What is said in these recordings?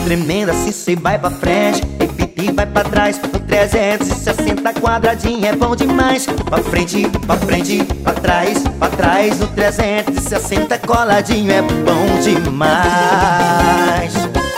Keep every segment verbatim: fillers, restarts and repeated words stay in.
Tremendo assim cê vai pra frente e vai pra trás. O trezentos e sessenta quadradinho é bom demais. Pra frente, pra frente, pra trás, pra trás. O trezentos e sessenta coladinho é bom demais.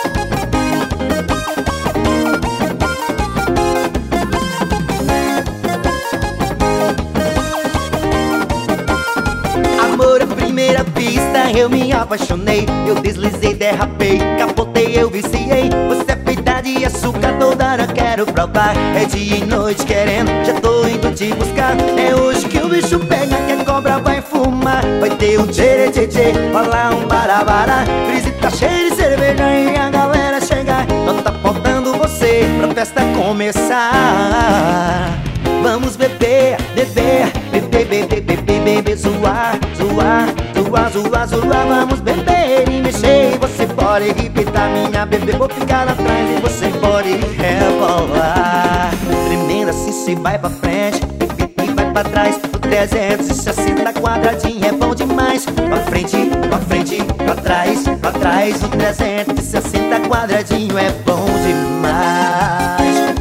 Amor à primeira vista, eu me apaixonei. Eu deslizei, derrapei, capotei, eu viciei. Você é feita de açúcar, toda hora quero provar. É dia e noite querendo, já tô indo te buscar. É hoje que o bicho pega, que a cobra vai fumar. Vai ter um tchê tchê tchê, rolar um barabara. Frise tá cheio de cerveja e a galera chegar. Só tá faltando você pra festa começar. Vamos beber, beber, beber, beber, beber, beber, zoar, zoar, zoar, zoar, zoar. Vamos beber e mexer, e você pode repitar minha bebê. Vou ficar atrás e você pode rebolar. Tremendo assim cê vai pra frente e vai pra trás. O trezentos e sessenta quadradinho é bom demais. Pra frente, pra frente, pra trás, pra trás. O trezentos e sessenta quadradinho é bom demais.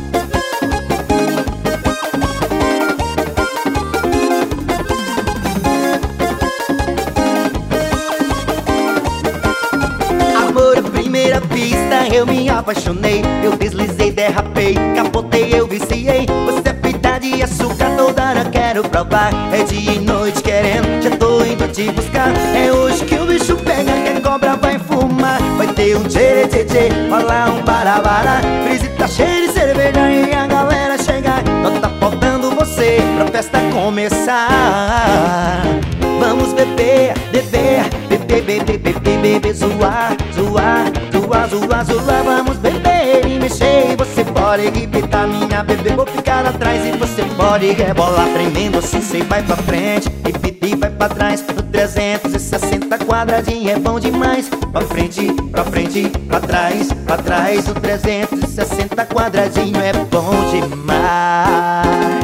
Primeira pista eu me apaixonei. Eu deslizei, derrapei, capotei, eu viciei. Você é feita de açúcar, toda hora quero provar. É dia e noite querendo, já tô indo te buscar. É hoje que o bicho pega, que a cobra vai fumar. Vai ter um tchê tchê tchê, rolar um barabara. Frise tá cheio de cerveja e a galera chegar. Só tá faltando você pra festa começar. Vamos beber, beber, beber, beber, beber, beber, zoar, zoar, zoar, zoar, zoar. Vamos beber e mexer, e você pode repitar minha bebê. Vou ficar atrás e você pode rebolar. Tremendo assim cê vai pra frente e e vai pra trás. O trezentos e sessenta quadradinho é bom demais. Pra frente, pra frente, pra trás, pra trás. O trezentos e sessenta quadradinho é bom demais.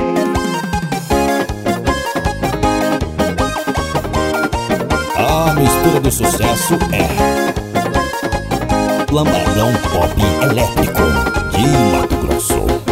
A mistura do sucesso é Lambadão Pop Elétrico de Mato Grosso.